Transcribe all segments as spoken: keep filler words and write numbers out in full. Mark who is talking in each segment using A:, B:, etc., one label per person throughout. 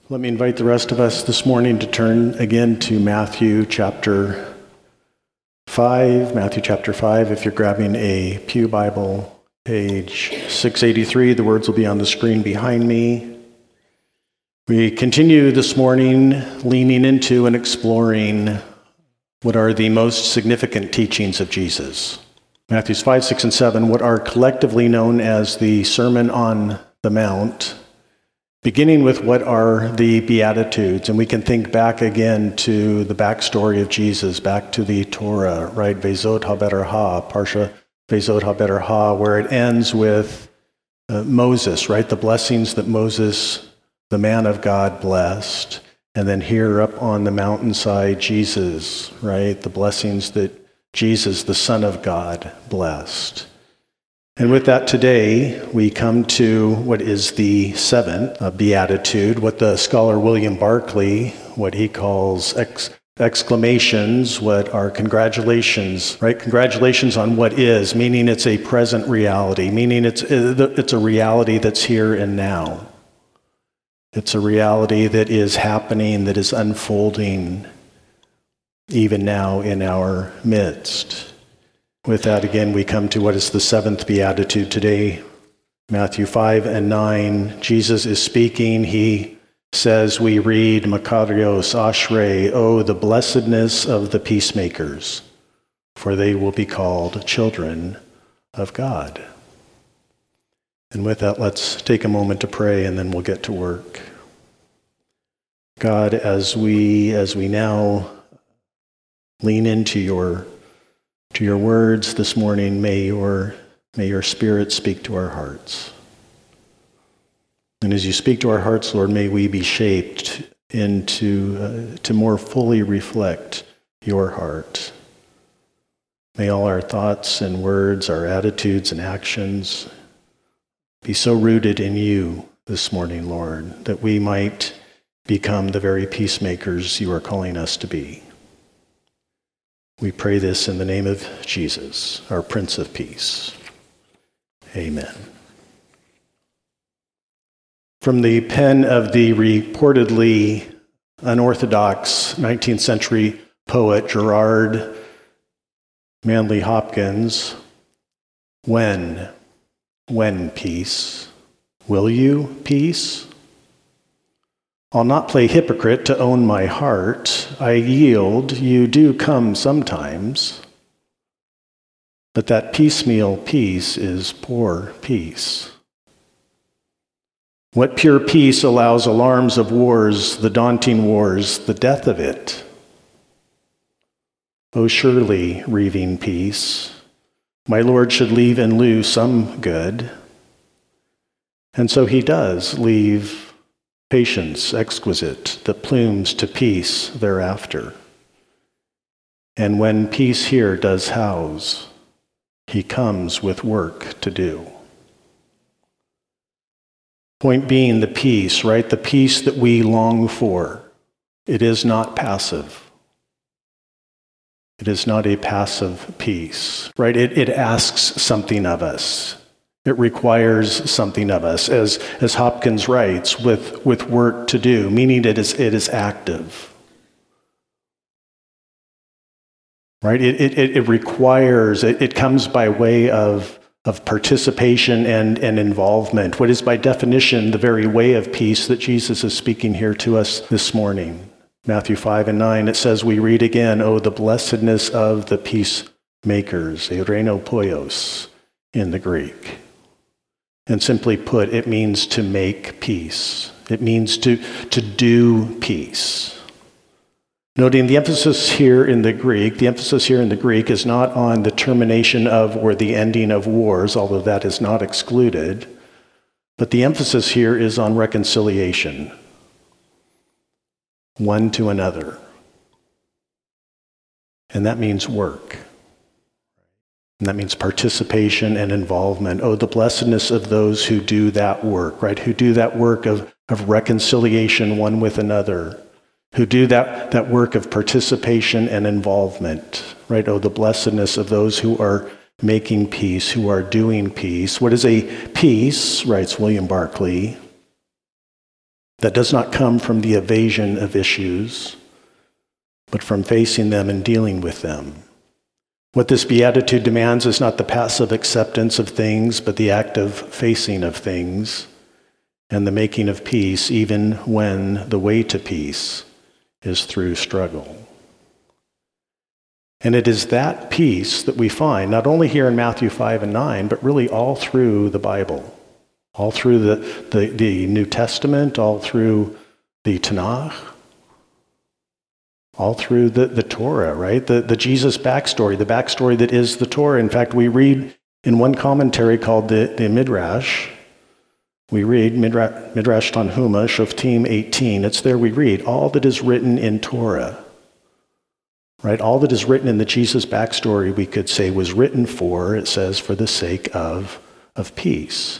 A: Let me invite the rest of us this morning to turn again to Matthew chapter five. Matthew chapter five, if you're grabbing a Pew Bible, page six eighty-three, the words will be on the screen behind me. We continue this morning leaning into and exploring what are the most significant teachings of Jesus. Matthews five, six, and seven, what are collectively known as the Sermon on the Mount, beginning with what are the Beatitudes. And we can think back again to the backstory of Jesus, back to the Torah, right? Vezot HaBetarha, Parsha Vezot HaBetarha, where it ends with uh, Moses, right? The blessings that Moses, the man of God, blessed. And then here up on the mountainside, Jesus, right? The blessings that Jesus, the Son of God, blessed. And with that today, we come to what is the seventh uh, beatitude, what the scholar William Barclay, what he calls ex- exclamations, what are congratulations, right? Congratulations on what is, meaning it's a present reality, meaning it's it's a reality that's here and now. It's a reality that is happening, that is unfolding even now in our midst. With that, again, we come to what is the seventh beatitude today, Matthew five and nine. Jesus is speaking. He says, we read, Makarios Ashrei, oh, the blessedness of the peacemakers, for they will be called children of God. And with that, let's take a moment to pray, and then we'll get to work. God, as we as we now lean into your To your words this morning, may your, may your Spirit speak to our hearts. And as you speak to our hearts, Lord, may we be shaped into, uh, to more fully reflect your heart. May all our thoughts and words, our attitudes and actions be so rooted in you this morning, Lord, that we might become the very peacemakers you are calling us to be. We pray this in the name of Jesus, our Prince of Peace. Amen. From the pen of the reportedly unorthodox nineteenth century poet Gerard Manley Hopkins, when, when peace? Will you peace? I'll not play hypocrite to own my heart. I yield, you do come sometimes. But that piecemeal peace is poor peace. What pure peace allows alarms of wars, the daunting wars, the death of it? Oh, surely, reaving peace, my Lord should leave in lieu some good. And so he does leave patience exquisite, the plumes to peace thereafter. And when peace here does house, he comes with work to do. Point being the peace, right? The peace that we long for. It is not passive. It is not a passive peace, right? It, it asks something of us. It requires something of us, as, as Hopkins writes, with, with work to do, meaning it is, it is active. Right? It, it, it requires, it, it comes by way of, of participation and, and involvement, what is by definition the very way of peace that Jesus is speaking here to us this morning. Matthew five and nine, it says, we read again, oh, the blessedness of the peacemakers, eireno poios in the Greek. And simply put, it means to make peace. It means to, to do peace. Noting the emphasis here in the Greek, the emphasis here in the Greek is not on the termination of or the ending of wars, although that is not excluded, but the emphasis here is on reconciliation, one to another. And that means work. And that means participation and involvement. Oh, the blessedness of those who do that work, right? Who do that work of, of reconciliation one with another. Who do that, that work of participation and involvement, right? Oh, the blessedness of those who are making peace, who are doing peace. What is a peace, writes William Barclay? that does not come from the evasion of issues, but from facing them and dealing with them. What this beatitude demands is not the passive acceptance of things, but the active facing of things and the making of peace, even when the way to peace is through struggle. And it is that peace that we find not only here in Matthew five and nine, but really all through the Bible, all through the, the, the New Testament, all through the Tanakh, all through the, the Torah, right? The, the Jesus backstory, the backstory that is the Torah. In fact, we read in one commentary called the, the Midrash, we read Midrash, Midrash Tanhuma, Shoftim eighteen. It's there we read, all that is written in Torah, right? All that is written in the Jesus backstory, we could say, was written for, it says, for the sake of, of peace.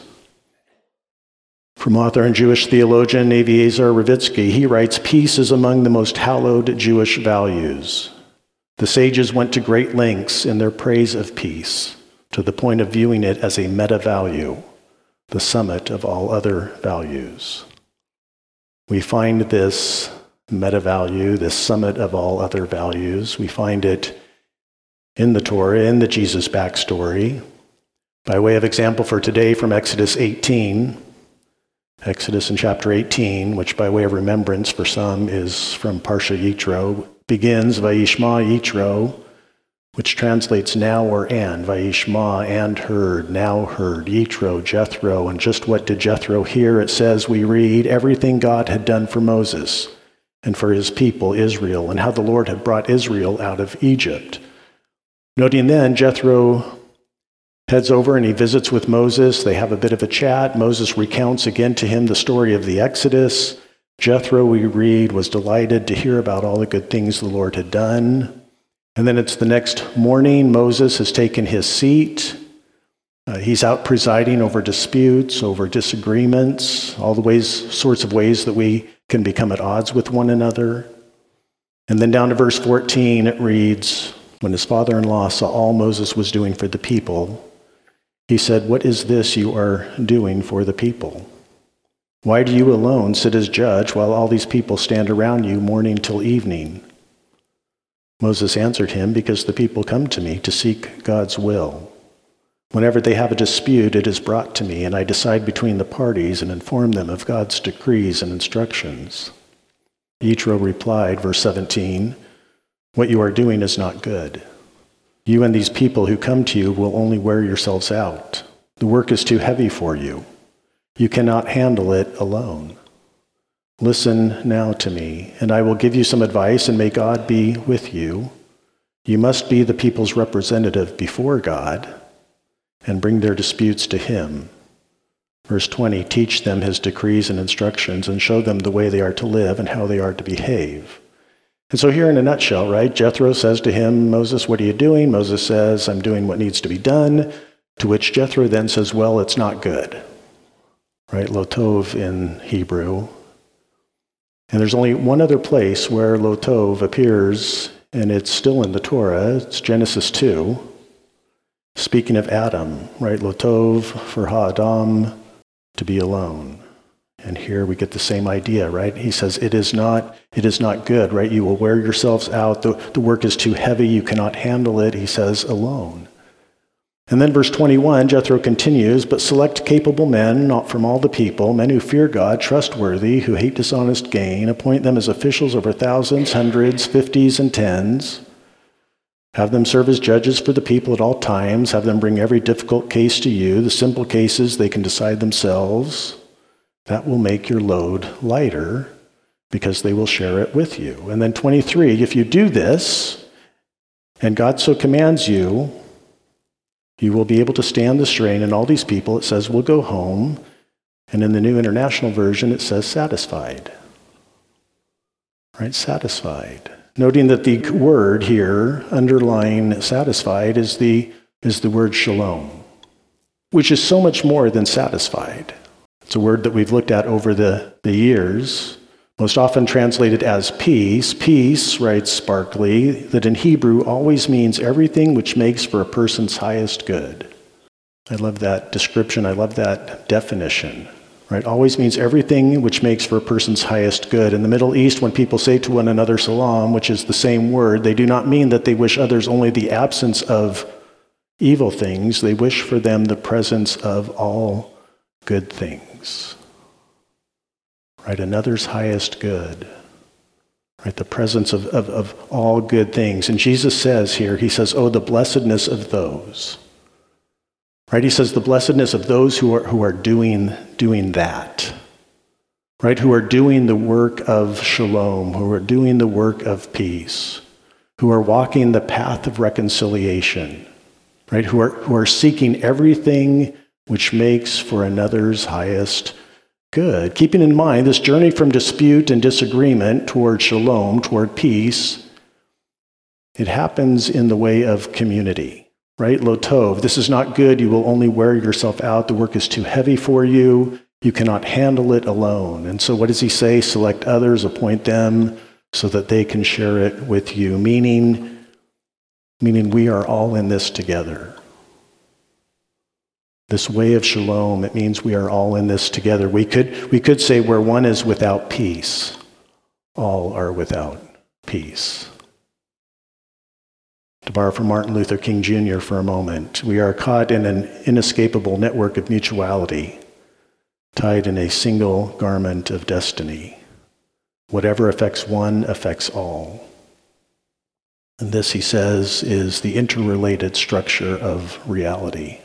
A: From author and Jewish theologian Aviazar Ravitsky, he writes, peace is among the most hallowed Jewish values. The sages went to great lengths in their praise of peace, to the point of viewing it as a meta-value, the summit of all other values. We find this meta-value, this summit of all other values, we find it in the Torah, in the Jesus backstory. By way of example for today from Exodus eighteen, Exodus in chapter eighteen, which by way of remembrance for some is from Parsha Yitro, begins Vayishma Yitro, which translates now or and, Vayishma, and heard, now heard, Yitro, Jethro. And just what did Jethro hear? It says, we read everything God had done for Moses and for his people, Israel, and how the Lord had brought Israel out of Egypt. Noting then, Jethro heads over and he visits with Moses. They have a bit of a chat. Moses recounts again to him the story of the Exodus. Jethro, we read, was delighted to hear about all the good things the Lord had done. And then it's the next morning. Moses has taken his seat. Uh, he's out presiding over disputes, over disagreements, all the ways, sorts of ways that we can become at odds with one another. And then down to verse fourteen, it reads, when his father-in-law saw all Moses was doing for the people, he said, what is this you are doing for the people? Why do you alone sit as judge while all these people stand around you morning till evening? Moses answered him, because the people come to me to seek God's will. Whenever they have a dispute, it is brought to me, and I decide between the parties and inform them of God's decrees and instructions. Yitro replied, verse seventeen, what you are doing is not good. You and these people who come to you will only wear yourselves out. The work is too heavy for you. You cannot handle it alone. Listen now to me, and I will give you some advice, and may God be with you. You must be the people's representative before God and bring their disputes to him. Verse twenty, teach them his decrees and instructions and show them the way they are to live and how they are to behave. And so here in a nutshell, right, Jethro says to him, Moses, what are you doing? Moses says, I'm doing what needs to be done, to which Jethro then says, well, it's not good. Right, lo tov in Hebrew. And there's only one other place where lo tov appears, and it's still in the Torah. It's Genesis two, speaking of Adam, right? Lo tov for ha'adam, to be alone. And here we get the same idea, right? He says, it is not, it is not good, right? You will wear yourselves out. The, the work is too heavy. You cannot handle it. He says, alone. And then verse twenty-one, Jethro continues, but select capable men, not from all the people, men who fear God, trustworthy, who hate dishonest gain, appoint them as officials over thousands, hundreds, fifties, and tens. Have them serve as judges for the people at all times. Have them bring every difficult case to you. The simple cases they can decide themselves. That will make your load lighter because they will share it with you. And then twenty-three, if you do this, and God so commands you, you will be able to stand the strain, and all these people, it says, will go home. And in the New International Version, it says satisfied. Right, satisfied. Noting that the word here, underlying satisfied, is the, is the word shalom, which is so much more than satisfied. It's a word that we've looked at over the, the years, most often translated as peace. Peace, writes Sparkley, that in Hebrew always means everything which makes for a person's highest good. I love that description. I love that definition. Right? Always means everything which makes for a person's highest good. In the Middle East, when people say to one another salam, which is the same word, they do not mean that they wish others only the absence of evil things. They wish for them the presence of all good things. Right? Another's highest good. Right? The presence of, of, of all good things. And Jesus says here, he says, oh, the blessedness of those. Right? He says the blessedness of those who are who are doing doing that. Right? Who are doing the work of shalom, who are doing the work of peace, who are walking the path of reconciliation, right? Who are who are seeking everything which makes for another's highest good. Keeping in mind this journey from dispute and disagreement toward shalom, toward peace, it happens in the way of community. Right? Lo tov, this is not good. You will only wear yourself out. The work is too heavy for you. You cannot handle it alone. And so what does he say? Select others, appoint them so that they can share it with you. Meaning, meaning we are all in this together. This way of shalom, it means we are all in this together. We could, we could say where one is without peace, all are without peace. To borrow from Martin Luther King Junior for a moment, we are caught in an inescapable network of mutuality, tied in a single garment of destiny. Whatever affects one affects all. And this, he says, is the interrelated structure of reality.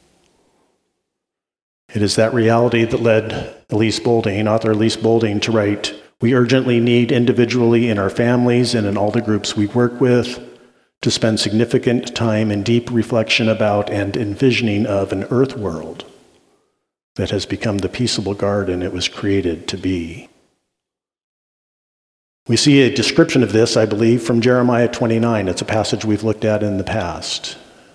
A: It is that reality that led Elise Boulding, author Elise Boulding, to write, we urgently need individually in our families and in all the groups we work with to spend significant time in deep reflection about and envisioning of an earth world that has become the peaceable garden it was created to be. We see a description of this, I believe, from Jeremiah twenty-nine. It's a passage we've looked at in the past.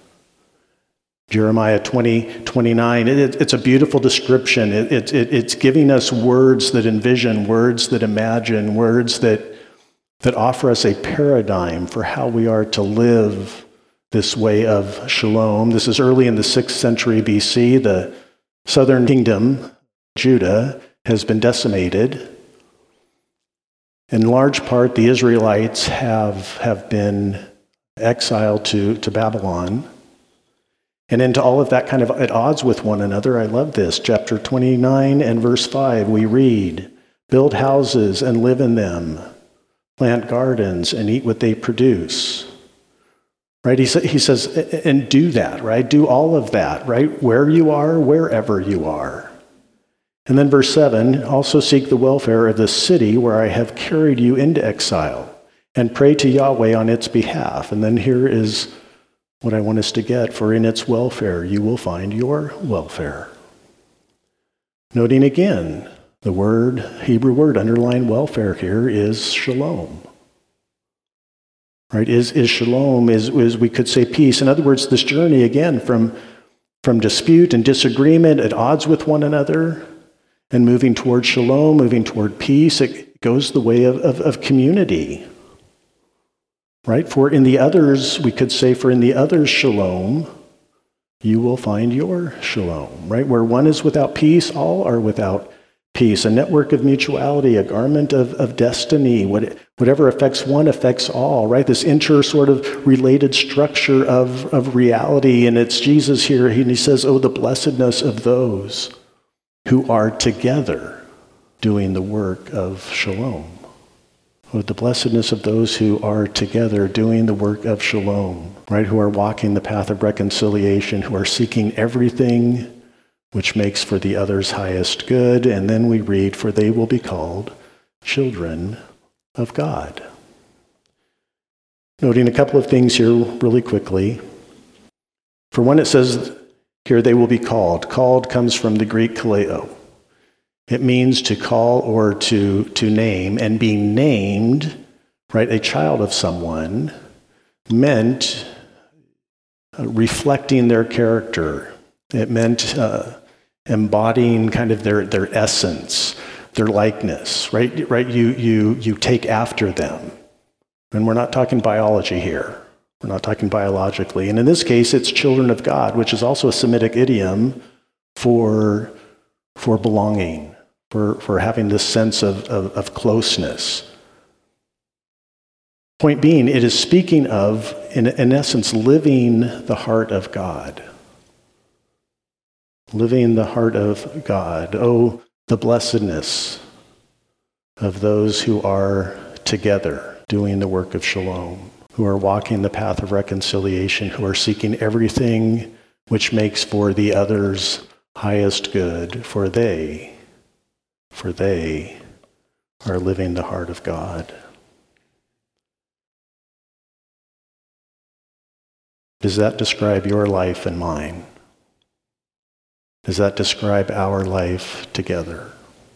A: Jeremiah twenty, twenty-nine, it, it's a beautiful description. It, it, it, it's giving us words that envision, words that imagine, words that that offer us a paradigm for how we are to live this way of shalom. This is early in the sixth century B C. The southern kingdom, Judah, has been decimated. In large part, the Israelites have, have been exiled to, to Babylon. And into all of that kind of at odds with one another. I love this. Chapter twenty-nine and verse five, we read, build houses and live in them. Plant gardens and eat what they produce. Right? He, sa- he says, and do that, right? Do all of that, right? Where you are, wherever you are. And then verse seven, also seek the welfare of the city where I have carried you into exile, and pray to Yahweh on its behalf. And then here is what I want us to get, for in its welfare you will find your welfare. Noting again, the word, Hebrew word, underlined welfare here is shalom. Right? Is, is shalom, is, is we could say peace. In other words, this journey again from, from dispute and disagreement at odds with one another and moving toward shalom, moving toward peace, it goes the way of, of, of community. Right? For in the others, we could say, for in the others shalom, you will find your shalom. Right? Where one is without peace, all are without peace, a network of mutuality, a garment of, of destiny. What, whatever affects one affects all, right? This inter sort of related structure of, of reality. And it's Jesus here, and he says, oh, the blessedness of those who are together doing the work of shalom. Oh, the blessedness of those who are together doing the work of shalom, right? Who are walking the path of reconciliation, who are seeking everything which makes for the other's highest good. And then we read, for they will be called children of God. Noting a couple of things here really quickly. For one, it says here they will be called. Called comes from the Greek kaleo. It means to call or to, to name, and being named, right, a child of someone, meant uh, reflecting their character. It meant uh, embodying kind of their, their essence, their likeness, right? Right? You, you, you take after them. And we're not talking biology here. We're not talking biologically. And in this case, it's children of God, which is also a Semitic idiom for, for belonging, for, for having this sense of, of, of closeness. Point being, it is speaking of, in, in essence, living the heart of God. Living the heart of God. Oh, the blessedness of those who are together doing the work of shalom, who are walking the path of reconciliation, who are seeking everything which makes for the other's highest good, for they, for they are living the heart of God. Does that describe your life and mine? Does that describe our life together?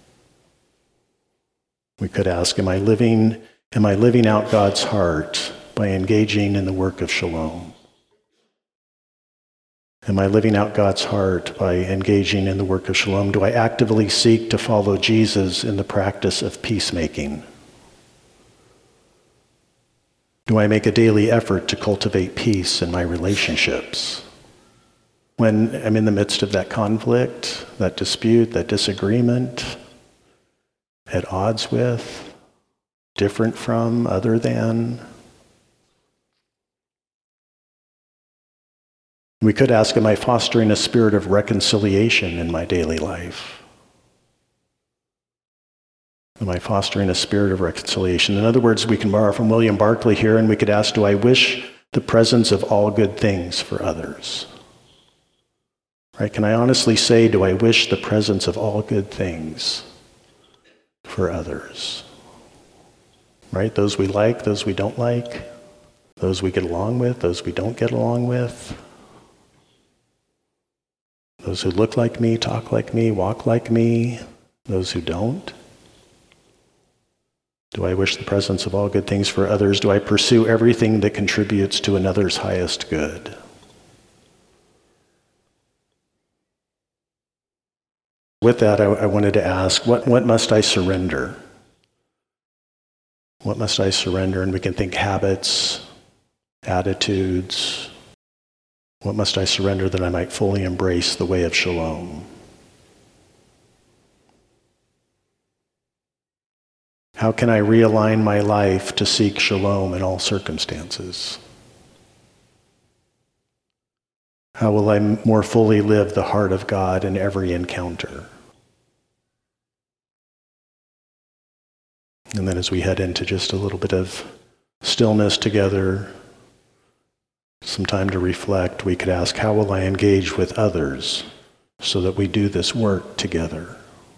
A: We could ask, am I living, am I living out God's heart by engaging in the work of shalom? Am I living out God's heart by engaging in the work of shalom? Do I actively seek to follow Jesus in the practice of peacemaking? Do I make a daily effort to cultivate peace in my relationships? When I'm in the midst of that conflict, that dispute, that disagreement, at odds with, different from, other than. We could ask, am I fostering a spirit of reconciliation in my daily life? Am I fostering a spirit of reconciliation? In other words, we can borrow from William Barclay here, and we could ask, do I wish the presence of all good things for others? Right? Can I honestly say, do I wish the presence of all good things for others? Right? Those we like, those we don't like, those we get along with, those we don't get along with, those who look like me, talk like me, walk like me, those who don't. Do I wish the presence of all good things for others? Do I pursue everything that contributes to another's highest good? With that, I, I wanted to ask, what, what must I surrender? What must I surrender? And we can think habits, attitudes. What must I surrender that I might fully embrace the way of shalom? How can I realign my life to seek shalom in all circumstances? How will I more fully live the heart of God in every encounter? And then as we head into just a little bit of stillness together, some time to reflect, we could ask, how will I engage with others so that we do this work together?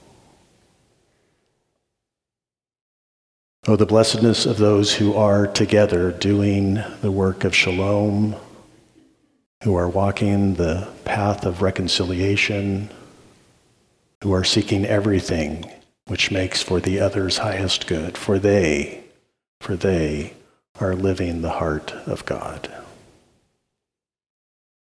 A: Oh, the blessedness of those who are together doing the work of shalom, who are walking the path of reconciliation, who are seeking everything which makes for the other's highest good, for they, for they are living the heart of God.